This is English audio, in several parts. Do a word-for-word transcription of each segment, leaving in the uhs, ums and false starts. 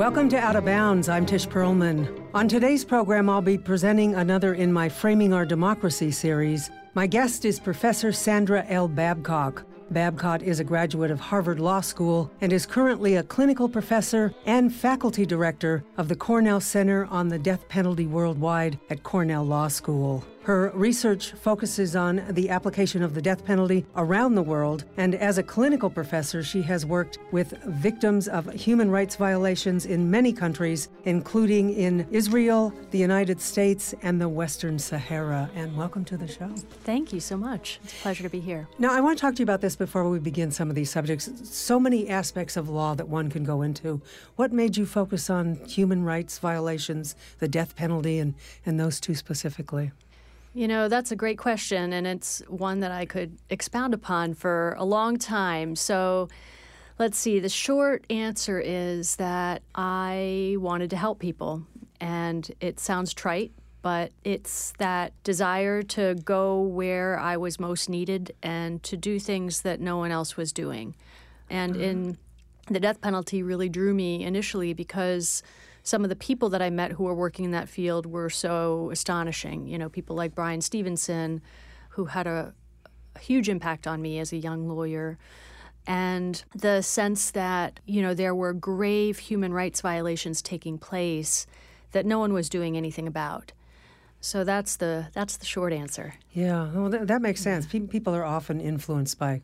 Welcome to Out of Bounds. I'm Tish Perlman. On today's program, I'll be presenting another in my Framing Our Democracy series. My guest is Professor Sandra L. Babcock. Babcock is a graduate of Harvard Law School and is currently a clinical professor and faculty director of the Cornell Center on the Death Penalty Worldwide at Cornell Law School. Her research focuses on the application of the death penalty around the world, and as a clinical professor, she has worked with victims of human rights violations in many countries, including in Israel, the United States, and the Western Sahara. And welcome to the show. Thank you so much. It's a pleasure to be here. Now, I want to talk to you about this before we begin some of these subjects. So many aspects of law that one can go into. What made you focus on human rights violations, the death penalty, and, and those two specifically? You know, that's a great question, and it's one that I could expound upon for a long time. So let's see. The short answer is that I wanted to help people, and it sounds trite, but it's that desire to go where I was most needed and to do things that no one else was doing. And mm-hmm. in the death penalty really drew me initially because some of the people that I met who were working in that field were so astonishing. You know, people like Bryan Stevenson, who had a, a huge impact on me as a young lawyer. And the sense that, you know, there were grave human rights violations taking place that no one was doing anything about. So that's the that's the short answer. Yeah, well, that, that makes sense. Pe- people are often influenced by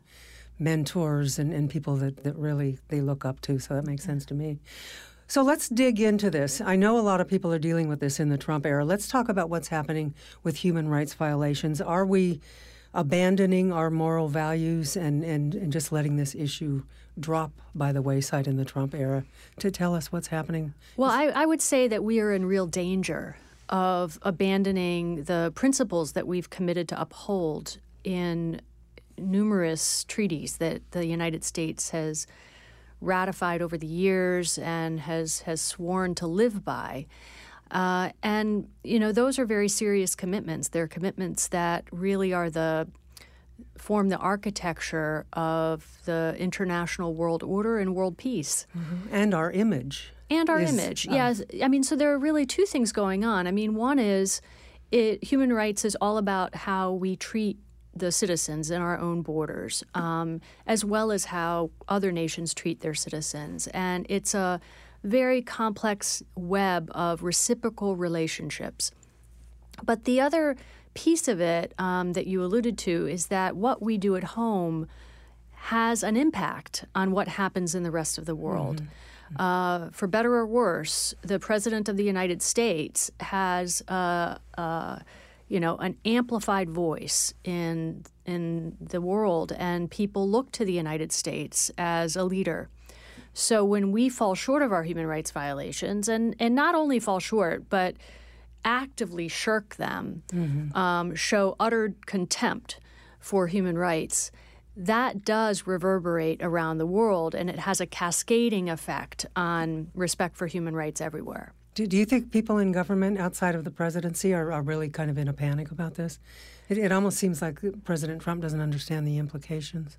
mentors and, and people that, that really they look up to, so that makes sense to me. So let's dig into this. I know a lot of people are dealing with this in the Trump era. Let's talk about what's happening with human rights violations. Are we abandoning our moral values and, and, and just letting this issue drop by the wayside in the Trump era? To tell us what's happening. Well, I, I would say that we are in real danger of abandoning the principles that we've committed to uphold in numerous treaties that the United States has ratified over the years and has has sworn to live by. Uh, and, you know, those are very serious commitments. They're commitments that really are the form the architecture of the international world order and world peace. Mm-hmm. And our image. And our is, image, uh, yes. I mean, so there are really two things going on. I mean, one is it, human rights is all about how we treat the citizens in our own borders, um, as well as how other nations treat their citizens. And it's a very complex web of reciprocal relationships. But the other piece of it um, that you alluded to is that what we do at home has an impact on what happens in the rest of the world. Mm-hmm. Uh, for better or worse, the President of the United States has uh, uh, you know, an amplified voice in in the world, and people look to the United States as a leader. So when we fall short of our human rights violations, and, and not only fall short, but actively shirk them, mm-hmm. um, show utter contempt for human rights, that does reverberate around the world, and it has a cascading effect on respect for human rights everywhere. Do, do you think people in government outside of the presidency are, are really kind of in a panic about this? It, it almost seems like President Trump doesn't understand the implications.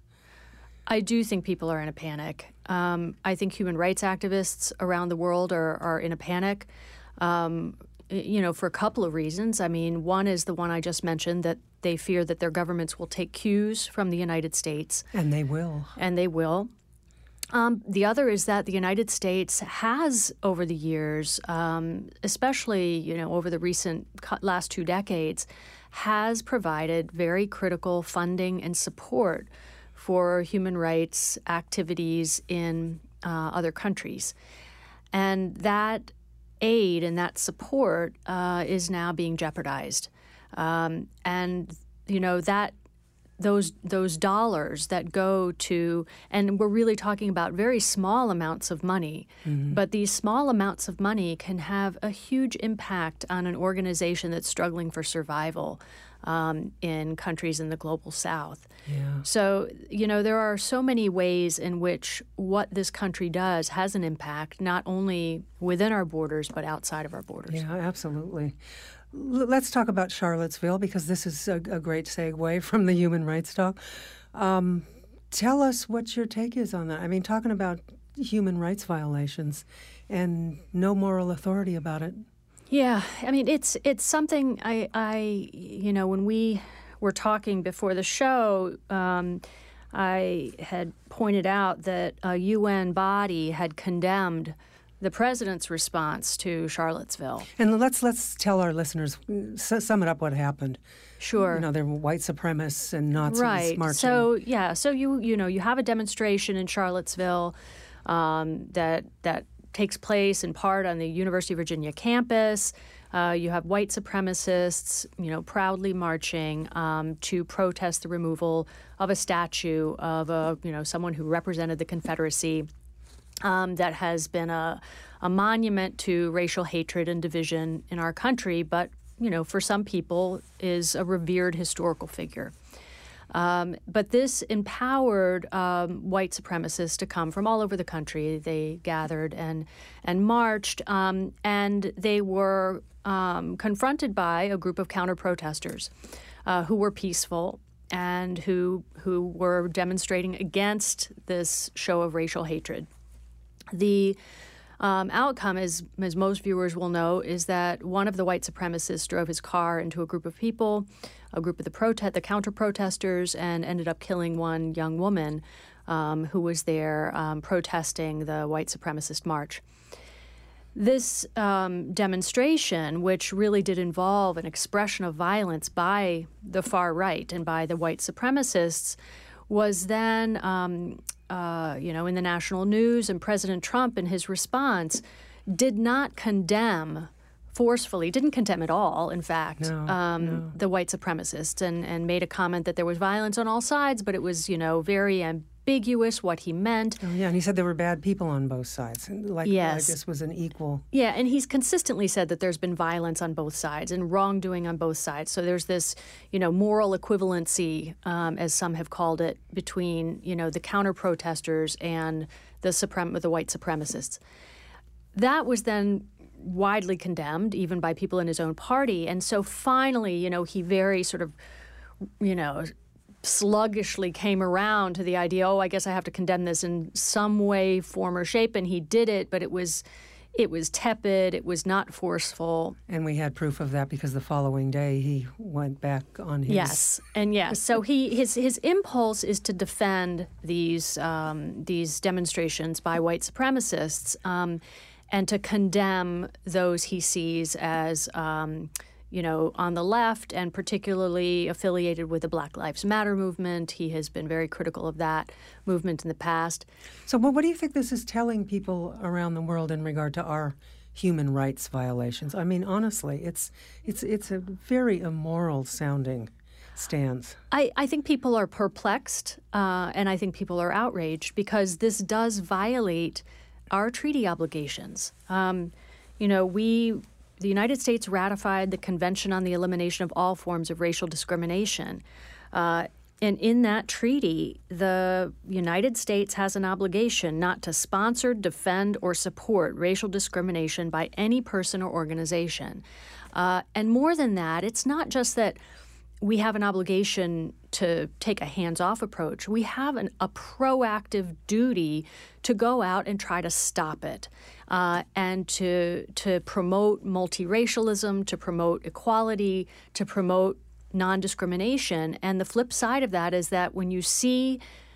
I do think people are in a panic. Um, I think human rights activists around the world are, are in a panic, um, you know, for a couple of reasons. I mean, one is the one I just mentioned, that they fear that their governments will take cues from the United States. And they will. And they will. Um, the other is that the United States has, over the years, um, especially you know over the recent last two decades, has provided very critical funding and support for human rights activities in uh, other countries, and that aid and that support uh, is now being jeopardized, um, and you know that. Those those dollars that go to, and we're really talking about very small amounts of money, mm-hmm. but these small amounts of money can have a huge impact on an organization that's struggling for survival um, in countries in the global south. Yeah. So, you know, there are so many ways in which what this country does has an impact, not only within our borders, but outside of our borders. Yeah, absolutely. Let's talk about Charlottesville, because this is a, a great segue from the human rights talk. Um, tell us what your take is on that. I mean, talking about human rights violations and no moral authority about it. Yeah, I mean, it's it's something I, I you know, when we were talking before the show, um, I had pointed out that a U N body had condemned the president's response to Charlottesville. And let's let's tell our listeners, sum it up what happened. Sure. You know, there were white supremacists and Nazis right. marching. So, yeah, so you you know, you have a demonstration in Charlottesville um, that that takes place in part on the University of Virginia campus. Uh, you have white supremacists, you know, proudly marching um, to protest the removal of a statue of a, you know, someone who represented the Confederacy. Um, that has been a, a monument to racial hatred and division in our country, but, you know, for some people is a revered historical figure. Um, but this empowered um, white supremacists to come from all over the country. They gathered and and marched, um, and they were um, confronted by a group of counter-protesters uh, who were peaceful and who who were demonstrating against this show of racial hatred. The um, outcome, as, as most viewers will know, is that one of the white supremacists drove his car into a group of people, a group of the protest, the counter-protesters, and ended up killing one young woman um, who was there um, protesting the white supremacist march. This um, demonstration, which really did involve an expression of violence by the far right and by the white supremacists, was then um, Uh, you know, in the national news, and President Trump, in his response, did not condemn forcefully, didn't condemn at all, in fact, no, um, no. the white supremacists, and, and made a comment that there was violence on all sides, but it was, you know, very ambiguous what he meant. Oh, yeah, and he said there were bad people on both sides. Like, yes. like this was an equal. Yeah, and he's consistently said that there's been violence on both sides and wrongdoing on both sides. So there's this, you know, moral equivalency, um, as some have called it, between, you know, the counter-protesters and the suprem- the white supremacists. That was then widely condemned, even by people in his own party. And so finally, you know, he very sort of, you know, sluggishly came around to the idea, oh, I guess I have to condemn this in some way, form, or shape. And he did it, but it was it was tepid. It was not forceful. And we had proof of that because the following day he went back on his... Yes, and yes. So he his his impulse is to defend these um, these demonstrations by white supremacists um, and to condemn those he sees as um, you know, on the left and particularly affiliated with the Black Lives Matter movement. He has been very critical of that movement in the past. So what, what do you think this is telling people around the world in regard to our human rights violations? I mean, honestly, it's it's it's a very immoral sounding stance. I, I think people are perplexed uh, and I think people are outraged because this does violate our treaty obligations. Um, you know, we... The United States ratified the Convention on the Elimination of All Forms of Racial Discrimination. Uh, and in that treaty, the United States has an obligation not to sponsor, defend, or support racial discrimination by any person or organization. Uh, and more than that, it's not just that we have an obligation to take a hands-off approach. We have an, a proactive duty to go out and try to stop it uh, and to to promote multiracialism, to promote equality, to promote non-discrimination. And the flip side of that is that when you see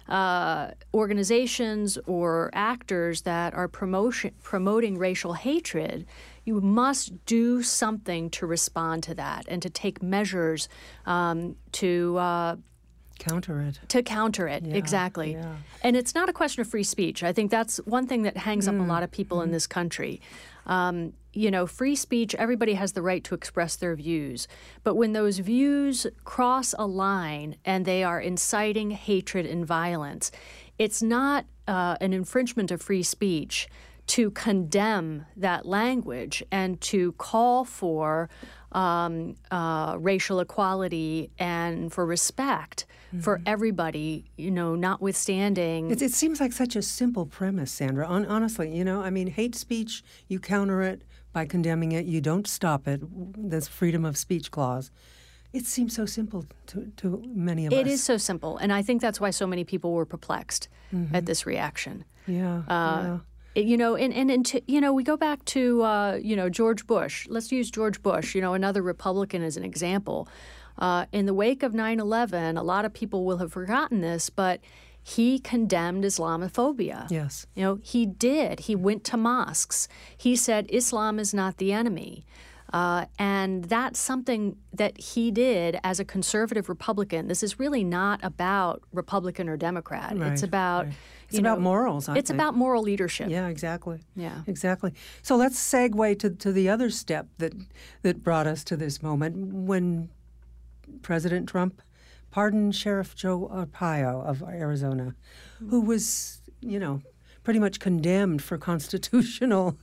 uh, organizations or actors that are promotion, promoting racial hatred, you must do something to respond to that and to take measures um, to uh, counter it. To counter it, yeah, exactly. Yeah. And it's not a question of free speech. I think that's one thing that hangs mm. up a lot of people mm. in this country. Um, you know, free speech, everybody has the right to express their views. But when those views cross a line and they are inciting hatred and violence, it's not uh, an infringement of free speech to condemn that language and to call for um, uh, racial equality and for respect mm-hmm. for everybody, you know, notwithstanding. It, it seems like such a simple premise, Sandra. On, honestly, you know, I mean, hate speech, you counter it by condemning it. You don't stop it. This freedom of speech clause. It seems so simple to, to many of it us. It is so simple. And I think that's why so many people were perplexed mm-hmm. at this reaction. Yeah, uh, yeah. You know, and, and, and to, you know, we go back to, uh, you know, George Bush. Let's use George Bush, you know, another Republican as an example. Uh, in the wake of nine eleven, a lot of people will have forgotten this, but he condemned Islamophobia. Yes. You know, he did. He went to mosques. He said Islam is not the enemy. Uh, and that's something that he did as a conservative Republican. This is really not about Republican or Democrat. Right, it's about... Right. It's about know, morals, I It's think. about moral leadership. Yeah, exactly. Yeah. Exactly. So let's segue to, to the other step that that brought us to this moment when President Trump pardoned Sheriff Joe Arpaio of Arizona, who was, you know, pretty much condemned for constitutional,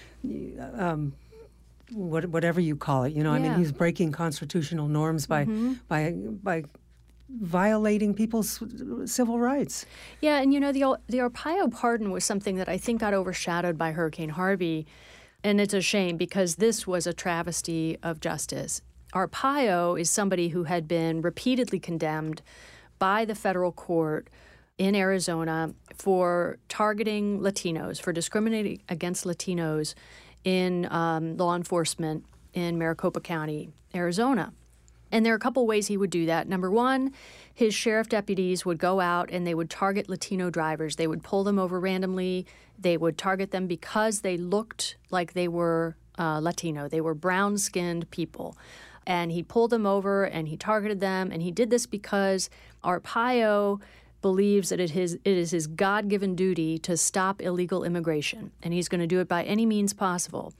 um, what, whatever you call it. You know, I Yeah. mean, he's breaking constitutional norms by Mm-hmm. by by violating people's civil rights. Yeah, and you know, the the Arpaio pardon was something that I think got overshadowed by Hurricane Harvey, and it's a shame because this was a travesty of justice. Arpaio is somebody who had been repeatedly condemned by the federal court in Arizona for targeting Latinos, for discriminating against Latinos in um, law enforcement in Maricopa County, Arizona. And there are a couple ways he would do that. Number one, his sheriff deputies would go out and they would target Latino drivers. They would pull them over randomly. They would target them because they looked like they were uh, Latino. They were brown-skinned people. And he pulled them over and he targeted them. And he did this because Arpaio believes that it is, it is his God-given duty to stop illegal immigration. And he's going to do it by any means possible.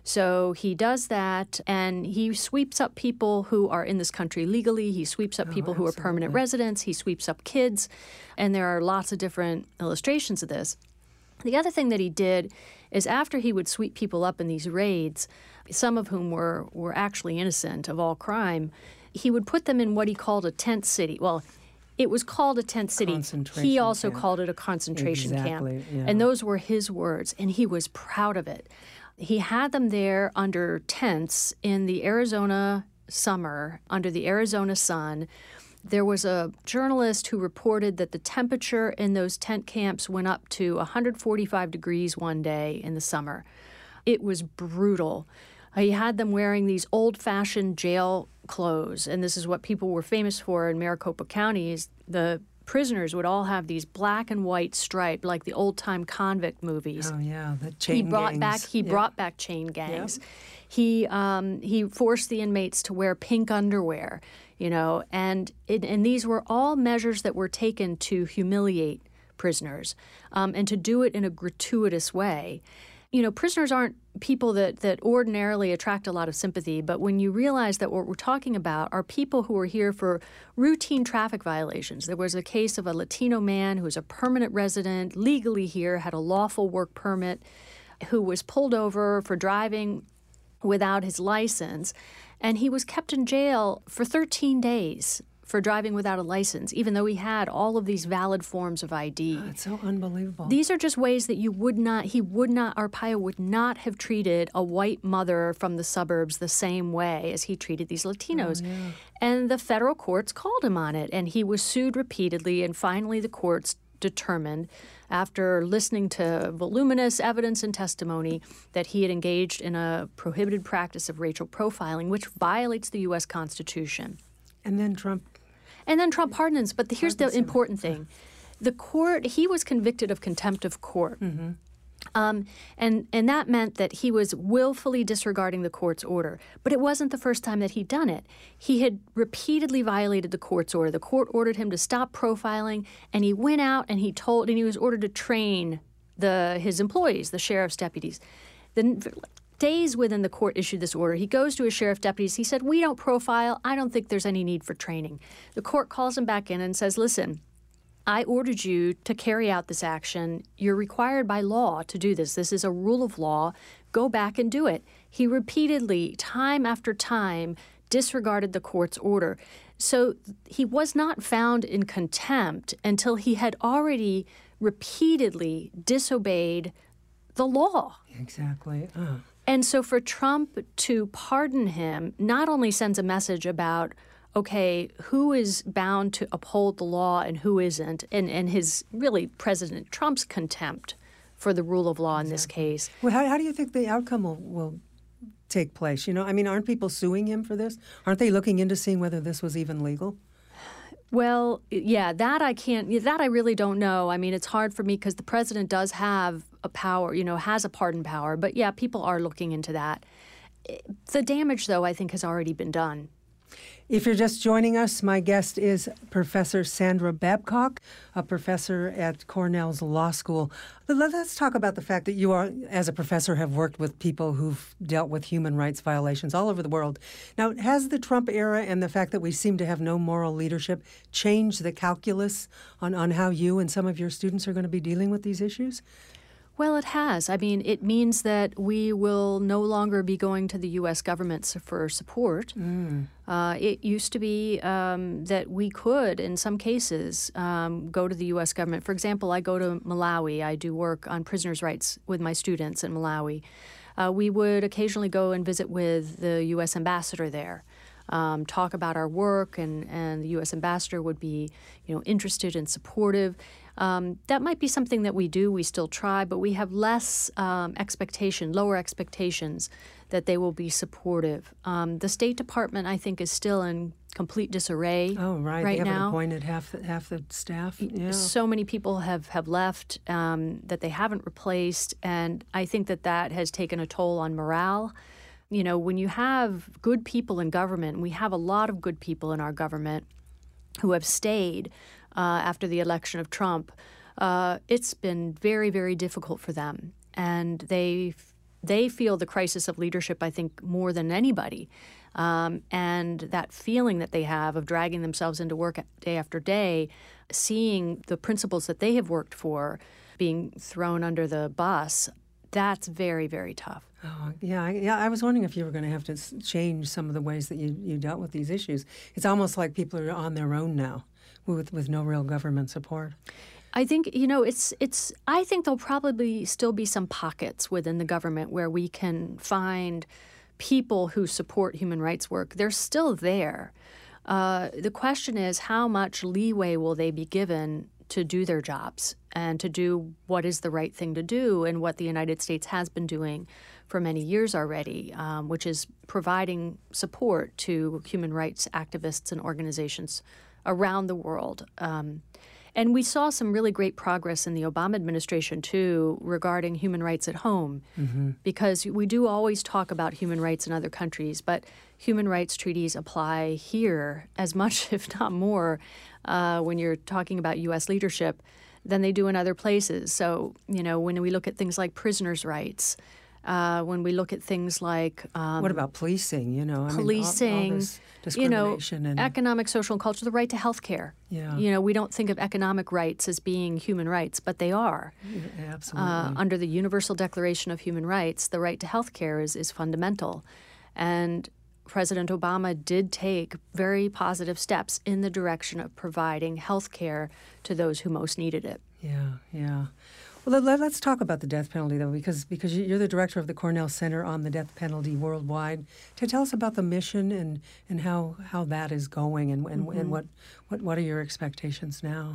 So he does that, and he sweeps up people who are in this country legally. He sweeps up Oh, people who are permanent absolutely. residents. He sweeps up kids. And there are lots of different illustrations of this. The other thing that he did is after he would sweep people up in these raids, some of whom were, were actually innocent of all crime, he would put them in what he called a tent city. Well, it was called a tent city. Concentration He also camp. called it a concentration Exactly, camp. yeah. And those were his words, and he was proud of it. He had them there under tents in the Arizona summer, under the Arizona sun. There was a journalist who reported that the temperature in those tent camps went up to one hundred forty-five degrees one day in the summer. It was brutal. He had them wearing these old-fashioned jail clothes, and this is what people were famous for in Maricopa County. Is the prisoners would all have these black and white striped, like the old-time convict movies. Oh yeah, the chain He brought gangs. back he Yeah. brought back chain gangs. He um, he forced the inmates to wear pink underwear, you know, and it, and these were all measures that were taken to humiliate prisoners, um, and to do it in a gratuitous way. You know, prisoners aren't people that, that ordinarily attract a lot of sympathy, but when you realize that what we're talking about are people who are here for routine traffic violations. There was a case of a Latino man who was a permanent resident, legally here, had a lawful work permit, who was pulled over for driving without his license, and he was kept in jail for thirteen days for driving without a license, even though he had all of these valid forms of I D. Oh, it's so unbelievable. These are just ways that you would not, he would not, Arpaio would not have treated a white mother from the suburbs the same way as he treated these Latinos. Oh, yeah. And the federal courts called him on it, and he was sued repeatedly, and finally the courts determined, after listening to voluminous evidence and testimony, that he had engaged in a prohibited practice of racial profiling, which violates the U S Constitution. And then Trump. And then Trump pardons. But the, here's the important thing. The court, he was convicted of contempt of court. Mm-hmm. Um, and, and that meant that he was willfully disregarding the court's order. But it wasn't the first time that he'd done it. He had repeatedly violated the court's order. The court ordered him to stop profiling, and he went out and he told, and he was ordered to train the his employees, the sheriff's deputies. The, days within the court issued this order, he goes to his sheriff deputies. He said, we don't profile. I don't think there's any need for training. The court calls him back in and says, listen, I ordered you to carry out this action. You're required by law to do this. This is a rule of law. Go back and do it. He repeatedly, time after time, disregarded the court's order. So he was not found in contempt until he had already repeatedly disobeyed the law. Exactly. Oh. And so for Trump to pardon him not only sends a message about, okay, who is bound to uphold the law and who isn't, and, and his really President Trump's contempt for the rule of law in exactly. this case. Well, how, how do you think the outcome will, will take place? You know, I mean, aren't people suing him for this? Aren't they looking into seeing whether this was even legal? Well, yeah, that I can't, that I really don't know. I mean, it's hard for me because the president does have a power, you know, has a pardon power. But yeah, people are looking into that. The damage, though, I think has already been done. If you're just joining us, my guest is Professor Sandra Babcock, a professor at Cornell's Law School. Let's talk about the fact that you are, as a professor, have worked with people who've dealt with human rights violations all over the world. Now, has the Trump era and the fact that we seem to have no moral leadership changed the calculus on, on how you and some of your students are going to be dealing with these issues? Well, it has. I mean, it means that we will no longer be going to the U S government for support. Mm. Uh, it used to be um, that we could, in some cases, um, go to the U S government. For example, I go to Malawi. I do work on prisoners' rights with my students in Malawi. Uh, we would occasionally go and visit with the U S ambassador there. Um, talk about our work, and, and the U S ambassador would be, you know, interested and supportive. Um, that might be something that we do. We still try, but we have less um, expectation, lower expectations that they will be supportive. Um, the State Department, I think, is still in complete disarray. Oh, right. right they haven't now. appointed half the, half the staff. Yeah. So many people have, have left um, that they haven't replaced, and I think that that has taken a toll on morale. You know, when you have good people in government, and we have a lot of good people in our government who have stayed uh, after the election of Trump, uh, it's been very, very difficult for them. And they they feel the crisis of leadership, I think, more than anybody. Um, and that feeling that they have of dragging themselves into work day after day, seeing the principles that they have worked for being thrown under the bus, that's very, very tough. Oh, yeah, I, yeah. I was wondering if you were going to have to s- change some of the ways that you, you dealt with these issues. It's almost like people are on their own now, with with no real government support. I think, you know, it's it's. I think there'll probably still be some pockets within the government where we can find people who support human rights work. They're still there. Uh, the question is, how much leeway will they be given to do their jobs and to do what is the right thing to do, and what the United States has been doing for many years already, um, which is providing support to human rights activists and organizations around the world. Um, and we saw some really great progress in the Obama administration, too, regarding human rights at home, mm-hmm. because we do always talk about human rights in other countries, but human rights treaties apply here as much, if not more, uh, when you're talking about U S leadership than they do in other places. So, you know, when we look at things like prisoners' rights, uh, when we look at things like um, what about policing? You know, I policing, mean, all, all this discrimination, you know, and economic, social, and culture, the right to health care. Yeah. You know, we don't think of economic rights as being human rights, but they are. Yeah, absolutely. Uh, under the Universal Declaration of Human Rights, the right to health care is, is fundamental. And President Obama did take very positive steps in the direction of providing health care to those who most needed it. Yeah, yeah. Well, let, let's talk about the death penalty, though, because because you're the director of the Cornell Center on the Death Penalty Worldwide. To tell us about the mission and, and how, how that is going, and and, mm-hmm. and what, what what are your expectations now?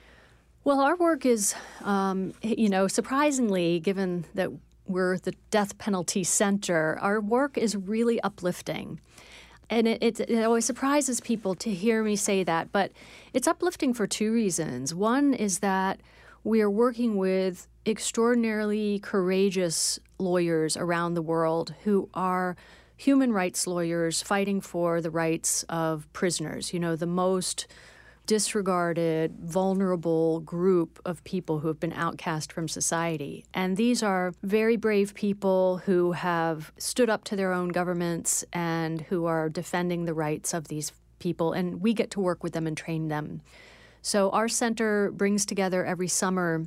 Well, our work is, um, you know, surprisingly, given that we're the Death Penalty Center, our work is really uplifting. And it, it, it always surprises people to hear me say that, but it's uplifting for two reasons. One is that we are working with extraordinarily courageous lawyers around the world who are human rights lawyers fighting for the rights of prisoners, you know, the most disregarded, vulnerable group of people who have been outcast from society. And these are very brave people who have stood up to their own governments and who are defending the rights of these people. And we get to work with them and train them. So our center brings together every summer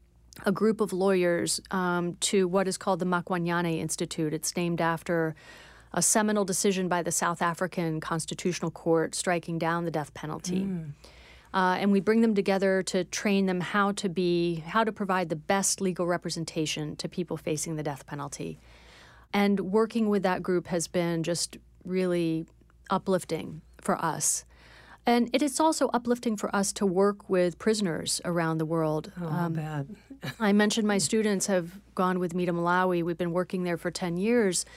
a group of lawyers um, to what is called the Makwanyane Institute. It's named after a seminal decision by the South African Constitutional Court striking down the death penalty. Mm. Uh, and we bring them together to train them how to be, how to provide the best legal representation to people facing the death penalty. And working with that group has been just really uplifting for us. And it is also uplifting for us to work with prisoners around the world. Oh, um, bad. I mentioned my students have gone with me to Malawi. We've been working there for ten years,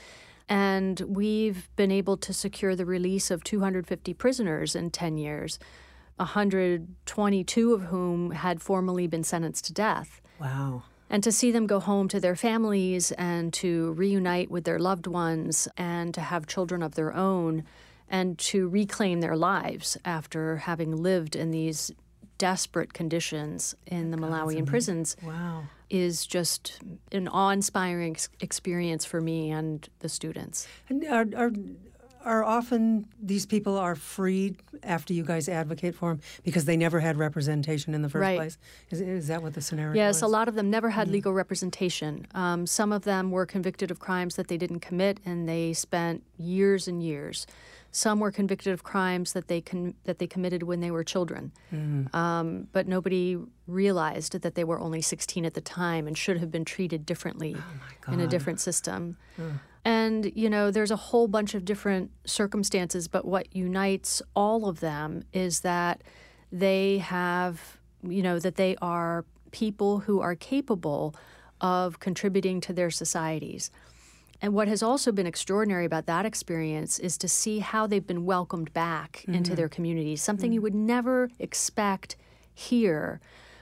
and we've been able to secure the release of two hundred fifty prisoners in ten years, one hundred twenty-two of whom had formerly been sentenced to death. Wow. And to see them go home to their families and to reunite with their loved ones and to have children of their own and to reclaim their lives after having lived in these desperate conditions in the Malawian prisons wow. is just an awe-inspiring ex- experience for me and the students. And are, are, are often these people are freed after you guys advocate for them because they never had representation in the first Right. place? Is, is that what the scenario Yes, is? a lot of them never had mm. legal representation. Um, some of them were convicted of crimes that they didn't commit, and they spent years and years. Some were convicted of crimes that they con- that they committed when they were children. Mm. Um, but nobody realized that they were only sixteen at the time and should have been treated differently oh in a different system. Mm. And, you know, there's a whole bunch of different circumstances, but what unites all of them is that they have, you know, that they are people who are capable of contributing to their societies. And what has also been extraordinary about that experience is to see how they've been welcomed back mm-hmm. into their communities, something mm-hmm. you would never expect here.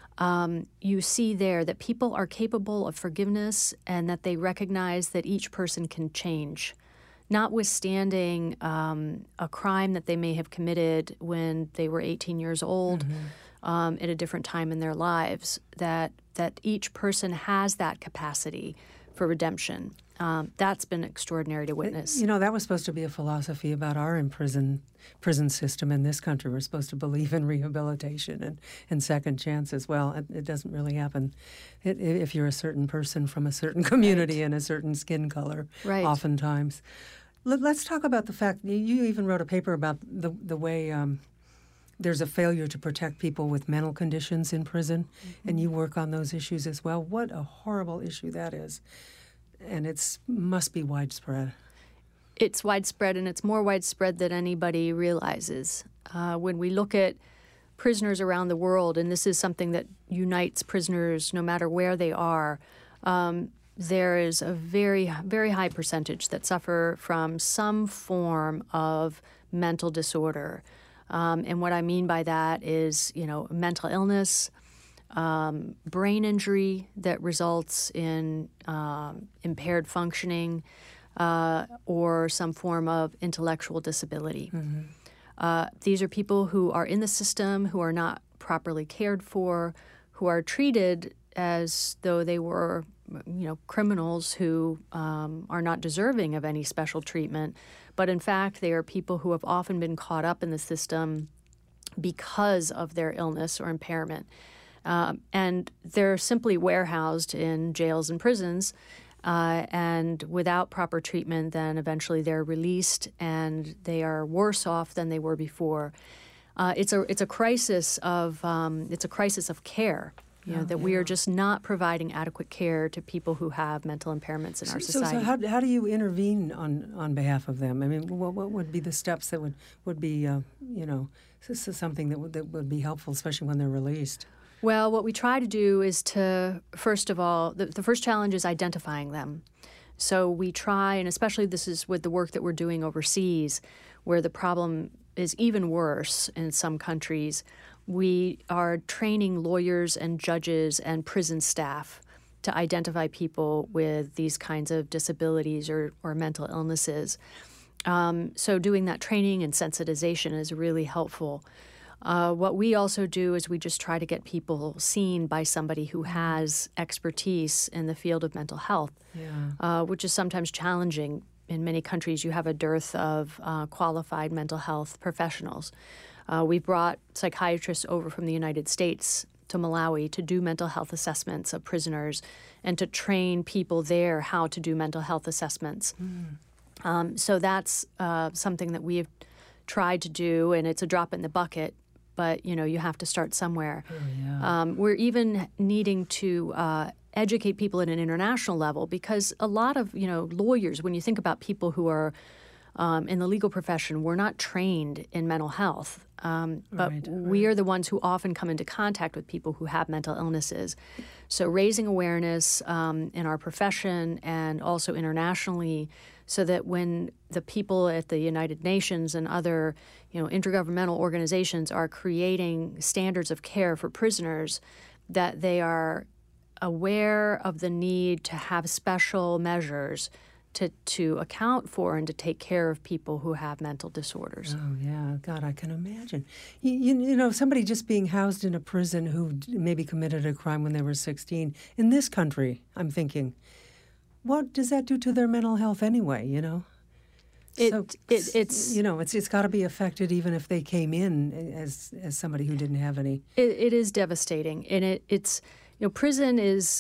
Um, you see there that people are capable of forgiveness and that they recognize that each person can change, notwithstanding um, a crime that they may have committed when they were eighteen years old mm-hmm. um, at a different time in their lives, that, that each person has that capacity for redemption. Um, that's been extraordinary to witness. You know, that was supposed to be a philosophy about our imprison prison system in this country. We're supposed to believe in rehabilitation and, and second chances. Well, it, it doesn't really happen it, if you're a certain person from a certain community right. and a certain skin color, right. oftentimes. Let, let's talk about the fact, you even wrote a paper about the, the way um, there's a failure to protect people with mental conditions in prison, mm-hmm. and you work on those issues as well. What a horrible issue that is. And it must be widespread. It's widespread, and it's more widespread than anybody realizes. Uh, when we look at prisoners around the world, and this is something that unites prisoners no matter where they are, um, there is a very, very high percentage that suffer from some form of mental disorder. Um, and what I mean by that is, you know, mental illness, Um, brain injury that results in um, impaired functioning, uh, or some form of intellectual disability. Mm-hmm. Uh, these are people who are in the system, who are not properly cared for, who are treated as though they were, you know, criminals who um, are not deserving of any special treatment. But in fact, they are people who have often been caught up in the system because of their illness or impairment. Um, and they're simply warehoused in jails and prisons, uh, and without proper treatment, then eventually they're released, and they are worse off than they were before. Uh, it's a it's a crisis of um, it's a crisis of care. You know, oh, that yeah. we are just not providing adequate care to people who have mental impairments in so, our so, society. So how, how do you intervene on, on behalf of them? I mean, what, what would be the steps that would would be uh, you know this is something that would, that would be helpful, especially when they're released? Well, what we try to do is to, first of all, the, the first challenge is identifying them. So we try, and especially this is with the work that we're doing overseas, where the problem is even worse in some countries, we are training lawyers and judges and prison staff to identify people with these kinds of disabilities or, or mental illnesses. Um, so doing that training and sensitization is really helpful. Uh, what we also do is we just try to get people seen by somebody who has expertise in the field of mental health, yeah. uh, which is sometimes challenging. In many countries, you have a dearth of uh, qualified mental health professionals. Uh, we brought psychiatrists over from the United States to Malawi to do mental health assessments of prisoners and to train people there how to do mental health assessments. Mm. Um, so that's uh, something that we have tried to do, and it's a drop in the bucket. But, you know, you have to start somewhere. Oh, yeah. um, we're even needing to uh, educate people at an international level because a lot of, you know, lawyers, when you think about people who are um, in the legal profession, we're not trained in mental health. Um, but right, we right. are the ones who often come into contact with people who have mental illnesses. So raising awareness um, in our profession and also internationally, so that when the people at the United Nations and other, you know, intergovernmental organizations are creating standards of care for prisoners, that they are aware of the need to have special measures to, to account for and to take care of people who have mental disorders. Oh, yeah. God, I can imagine. You, you, you know, somebody just being housed in a prison who maybe committed a crime when they were sixteen. In this country, I'm thinking, what does that do to their mental health anyway, you know? It, so, it, it's you know, it's it's got to be affected even if they came in as as somebody who didn't have any. It, it is devastating, and it, it's you know, prison is,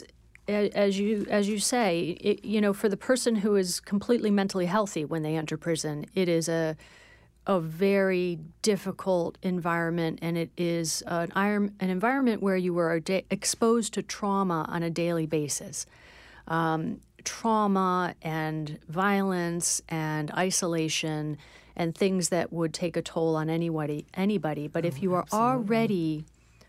as you as you say, it, you know, for the person who is completely mentally healthy when they enter prison, it is a a very difficult environment, and it is an an environment where you are exposed to trauma on a daily basis. Um, trauma and violence and isolation and things that would take a toll on anybody. Anybody, but oh, if you are absolutely. already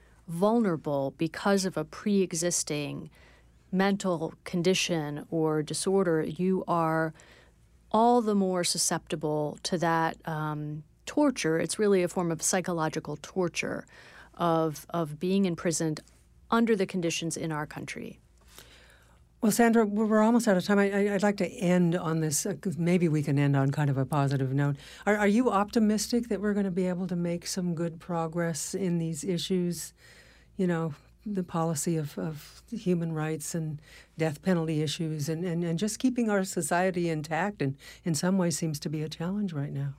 vulnerable because of a pre-existing mental condition or disorder, you are all the more susceptible to that um, torture. It's really a form of psychological torture of of being imprisoned under the conditions in our country. Well, Sandra, we're almost out of time. I, I, I'd like to end on this. Uh, maybe we can end on kind of a positive note. Are, are you optimistic that we're going to be able to make some good progress in these issues? You know, the policy of, of human rights and death penalty issues and, and, and just keeping our society intact, and in some ways seems to be a challenge right now.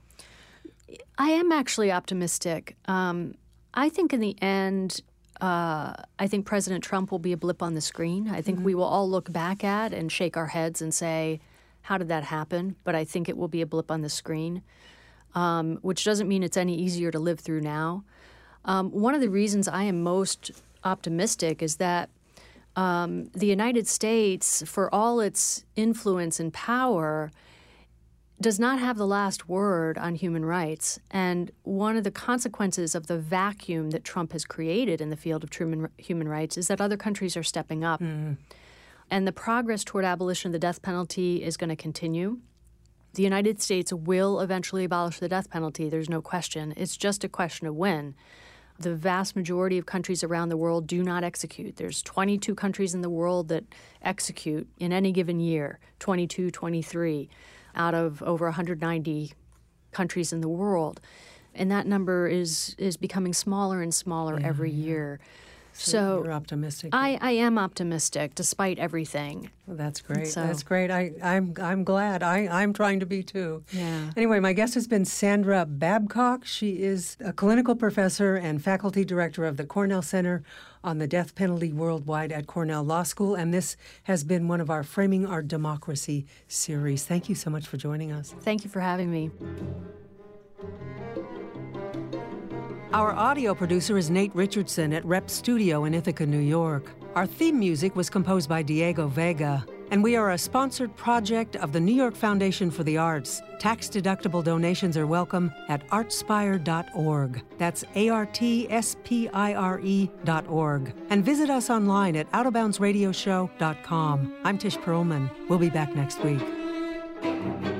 I am actually optimistic. Um, I think in the end, Uh, I think President Trump will be a blip on the screen. I think mm-hmm. we will all look back at and shake our heads and say, how did that happen? But I think it will be a blip on the screen, um, which doesn't mean it's any easier to live through now. Um, one of the reasons I am most optimistic is that um, the United States, for all its influence and power, does not have the last word on human rights. And one of the consequences of the vacuum that Trump has created in the field of human rights is that other countries are stepping up. Mm. And the progress toward abolition of the death penalty is going to continue. The United States will eventually abolish the death penalty. There's no question. It's just a question of when. The vast majority of countries around the world do not execute. There's twenty-two countries in the world that execute in any given year, twenty-two, twenty-three. Out of over one hundred ninety countries in the world. And that number is is becoming smaller and smaller yeah, every yeah. year. So, so you're optimistic. I, I am optimistic despite everything. Well, that's great. So, that's great. I, I'm I'm glad. I, I'm trying to be too. Yeah. Anyway, my guest has been Sandra Babcock. She is a clinical professor and faculty director of the Cornell Center on the Death Penalty Worldwide at Cornell Law School. And this has been one of our Framing Our Democracy series. Thank you so much for joining us. Thank you for having me. Our audio producer is Nate Richardson at Rep Studio in Ithaca, New York. Our theme music was composed by Diego Vega. And we are a sponsored project of the New York Foundation for the Arts. Tax-deductible donations are welcome at artspire dot org. That's A R T S P I R E dot org. And visit us online at out of bounds radio show dot com. I'm Tish Perlman. We'll be back next week.